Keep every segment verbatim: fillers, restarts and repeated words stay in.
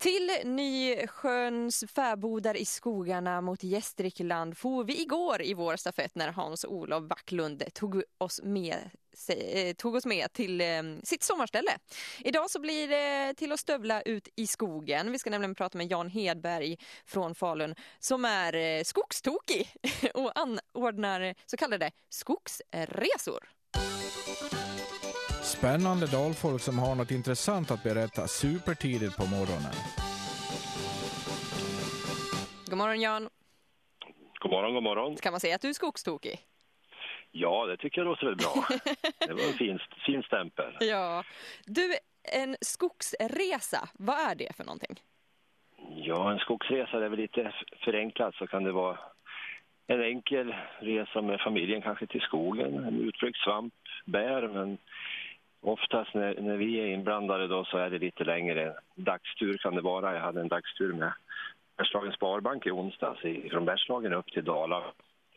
Till Nysjöns fäbodar i skogarna mot Gästrikland får vi igår i vår stafett när Hans-Olof Backlund tog oss med, tog oss med till eh, sitt sommarställe. Idag så blir det till att stövla ut i skogen. Vi ska nämligen prata med Jan Hedberg från Falun som är eh, skogstokig och anordnar så kallade skogsresor. Spännande dalfolk som har något intressant att berätta supertidigt på morgonen. God morgon Jan. God morgon, god morgon. Kan man säga att du är skogstokig? Ja, det tycker jag låter väl bra. Det var en fin, fin stämpel. Ja. Du, en skogsresa, vad är det för någonting? Ja, en skogsresa är väl lite förenklat, så kan det vara en enkel resa med familjen kanske till skogen, en utflykt, svamp, bär, men oftast när, när vi är inblandade då så är det lite längre. Dagstur kan det vara. Jag hade en dagstur med Bergslagens Sparbank i onsdags från Bergslagen upp till Dalarna.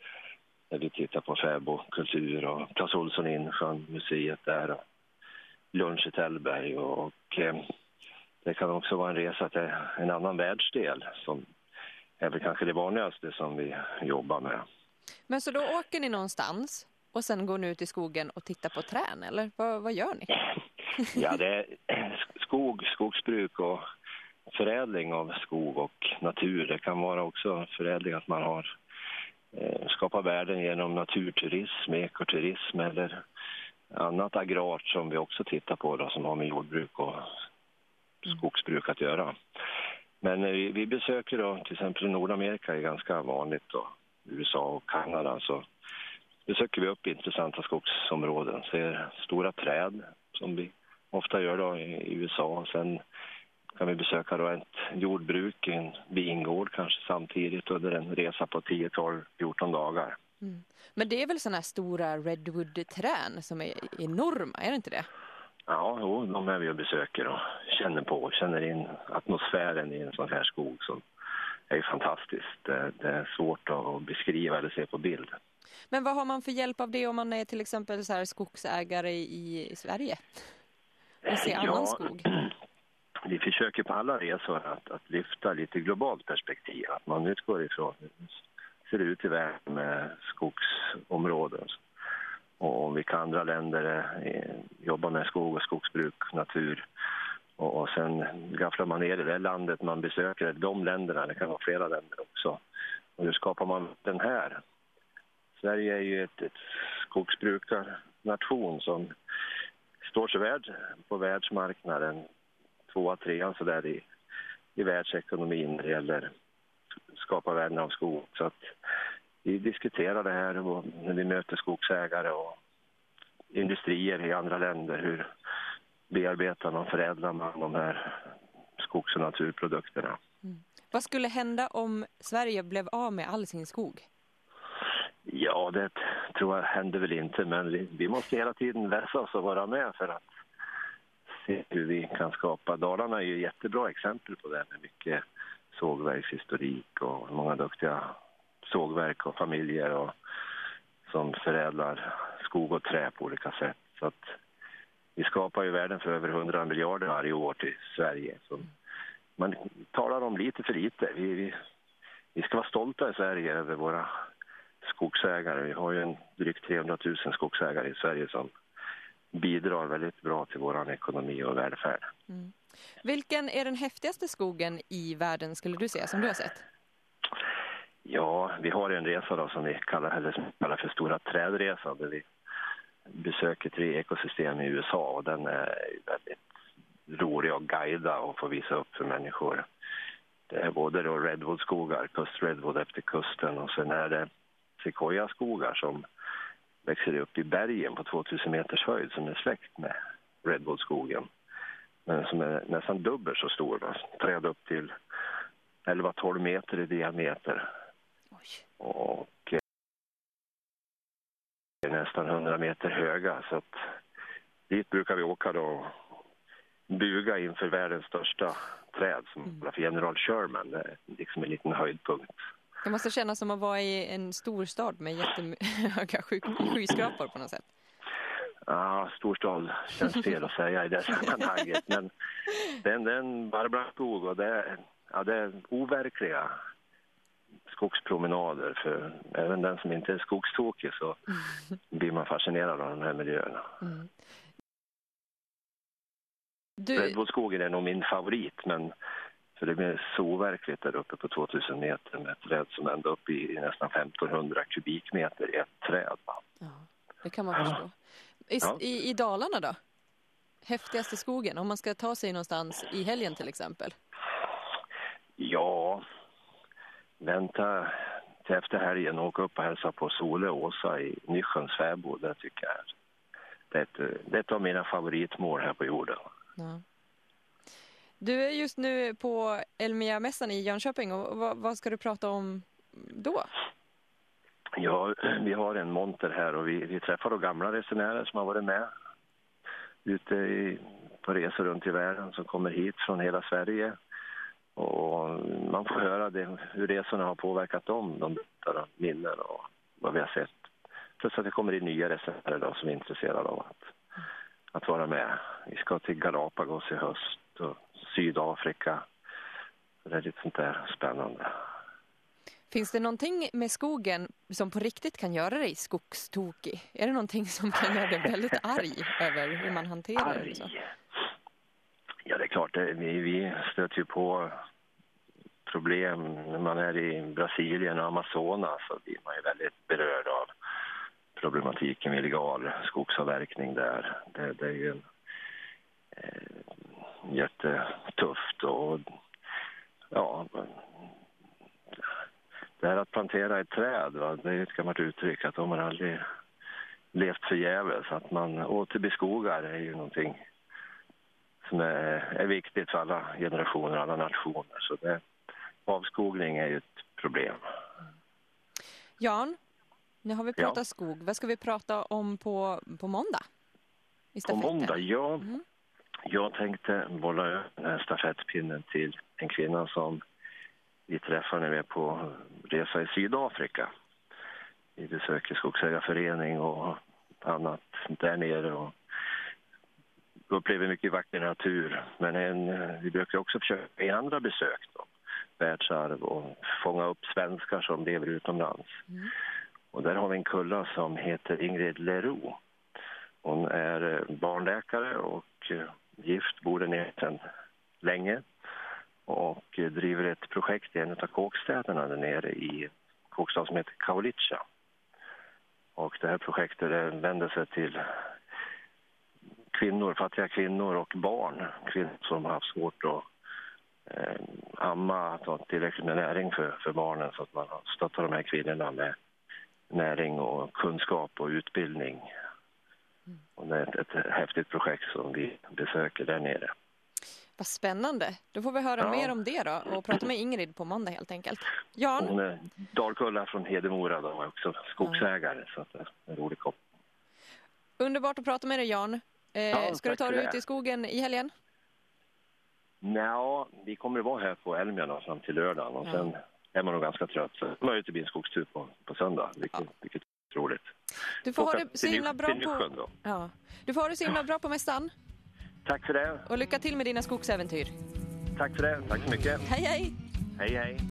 Där vi tittar på fäbodkultur och Clas Ohlson Insjön, museet där och lunch i Tällberg. Och, och eh, det kan också vara en resa till en annan världsdel som är väl kanske det vanligaste som vi jobbar med. Men så då åker ni någonstans och sen går ni ut i skogen och tittar på trän, eller vad, vad gör ni? Ja, det är skog, skogsbruk och förädling av skog och natur. Det kan vara också förädling att man har eh, skapat värden genom naturturism, ekoturism eller annat agrart som vi också tittar på då, som har med jordbruk och skogsbruk att göra. Men eh, vi, vi besöker då till exempel Nordamerika är ganska vanligt då, U S A och Kanada, så besöker vi upp intressanta skogsområden, ser stora träd som vi ofta gör då i U S A. Sen kan vi besöka då ett jordbruk, en vingård kanske samtidigt under en resa på tio, tolv, fjorton dagar. Mm. Men det är väl sådana här stora redwood-trän som är enorma, är det inte det? Ja, jo, de är vi och besöker och känner på, känner in atmosfären i en sån här skog som är fantastiskt. Det, det är svårt att beskriva eller se på bild. Men vad har man för hjälp av det om man är till exempel så här skogsägare i, i Sverige? Och ser annan ja, skog? Vi försöker på alla resor att, att lyfta lite globalt perspektiv. Att man utgår ifrån hur det ser ut i världen med skogsområden. Och vilka andra länder eh, jobbar med skog och skogsbruk, natur. Och, och sen gafflar man ner i det landet man besöker, de länderna, det kan vara flera länder också. Och hur skapar man den här? Sverige är ju ett, ett skogsbrukarnation som står sig värd på världsmarknaden, tvåa, trean så där i, i världsekonomin när det gäller skapa värden av skog. Så att vi diskuterar det här och när vi möter skogsägare och industrier i andra länder, hur bearbetar man, förädlar man de här skogs- och naturprodukterna. Mm. Vad skulle hända om Sverige blev av med all sin skog? Ja, det tror jag händer väl inte, men vi, vi måste hela tiden vässa oss och vara med för att se hur vi kan skapa. Dalarna är ju jättebra exempel på det med mycket sågverkshistorik och många duktiga sågverk och familjer och, som förädlar skog och trä på olika sätt. Så att vi skapar ju värden för över hundra miljarder varje år till Sverige. Så man talar om lite för lite. Vi, vi, vi ska vara stolta i Sverige över våra skogsägare. Vi har ju en drygt trehundratusen skogsägare i Sverige som bidrar väldigt bra till vår ekonomi och välfärd. Mm. Vilken är den häftigaste skogen i världen skulle du säga som du har sett? Ja, vi har en resa då som vi kallar, eller som vi kallar för Stora trädresan där vi besöker tre ekosystem i U S A och den är väldigt rolig att guida och få visa upp för människor. Det är både då redwoodskogar, kustredwood efter kusten och sen är det sequoia-skogar som växer upp i bergen på tvåtusen meters höjd som är släkt med redwoodskogen. Men som är nästan dubbelt så stor. Då. Träd upp till elva till tolv meter i diameter. Oj. Och är nästan hundra meter höga. Så att dit brukar vi åka då buga inför världens största träd som mm. för General Sherman. Det är liksom en liten höjdpunkt. Det måste kännas som att vara i en stor stad med jättehöga sky- skyskrapor på något sätt. Ja, storstad känns fel att säga i det sammanhanget. Men den, den Barbaraskog och det, ja, det är overkliga skogspromenader. För även den som inte är skogstokig så blir man fascinerad av de här miljöerna. Mm. Du... Redwoodskogen är nog min favorit, men för det blir så overkligt där uppe på tvåtusen meter med ett träd som ända upp i, i nästan femtonhundra kubikmeter i ett träd. Va? Ja, det kan man förstå. I, ja. i, I Dalarna då? Häftigaste skogen, om man ska ta sig någonstans i helgen till exempel? Ja, vänta till efter helgen och åka upp och hälsa på Sole och Åsa i Nysjöns fäbod. Det tycker jag är, det är, ett, det är ett av mina favoritmål här på jorden. Ja. Du är just nu på Elmia-mässan i Jönköping och vad, vad ska du prata om då? Ja, vi har en monter här och vi, vi träffar då gamla resenärer som har varit med ute i, på resor runt i världen som kommer hit från hela Sverige. Och man får höra det, hur resorna har påverkat dem, de berättar minnen och vad vi har sett. Plus att det kommer in nya resenärer då som är intresserade av att, att vara med. Vi ska till Galapagos i höst och Sydafrika. Det är lite sånt där spännande. Finns det någonting med skogen som på riktigt kan göra dig skogstokig? Är det någonting som kan göra dig väldigt arg över hur man hanterar arg. det? Så? Ja, det är klart. Det, vi, vi stöter ju på problem när man är i Brasilien och Amazonas, så blir man ju väldigt berörd av problematiken med illegal skogsavverkning där. Det, det är ju en, eh, jättetufft och ja... Det här att plantera ett träd, va? Det är ett gammalt uttryck att om man aldrig levt förgäves, att man återbeskogar är ju någonting som är, är viktigt för alla generationer, alla nationer. Så det, avskogning är ju ett problem. Jan, nu har vi pratat ja. skog. Vad ska vi prata om på, på måndag? På måndag, ja. Mm. Jag tänkte bolla över den här stafettpinnen till en kvinna som vi träffar när vi är på resa i Sydafrika. Vi besöker skogsägarförening och annat där nere och upplever mycket vacker natur. Men en, vi brukar också försöka i andra besök då, världsarv och fånga upp svenskar som lever utomlands. Mm. Och där har vi en kulla som heter Ingrid Leroux. Hon är barnläkare och gift, bor där nere sedan länge. Och driver ett projekt i en av kåkstäderna där nere i kåkstad som heter Kaolicha. Och det här projektet vänder sig till kvinnor, fattiga kvinnor och barn. Kvinnor som har haft svårt att eh, amma, att ha tillräckligt med näring för, för barnen. Så att man har stöttat de här kvinnorna med näring och kunskap och utbildning. Mm. Och det är ett, ett häftigt projekt som vi besöker där nere. Vad spännande. Då får vi höra ja. mer om det då och prata med Ingrid på måndag helt enkelt. Jan? Hon är Dalkulla från Hedemora då, och också skogsägare, ja. Så att det är en rolig kopp. Underbart att prata med dig, Jan. Eh, ja, ska du ta dig ut i skogen i helgen? Nej, vi kommer att vara här på Elmia fram till lördagen och ja. sen är man nog ganska trött. Så möjligt det blir en skogstur på, på söndag, vilket, ja. vilket är roligt. Du får ha det så himla bra på... Ja. Du får ha det så himla bra på mässan. Tack för det. Och lycka till med dina skogsäventyr. Tack för det. Tack så mycket. Hej, hej. Hej, hej.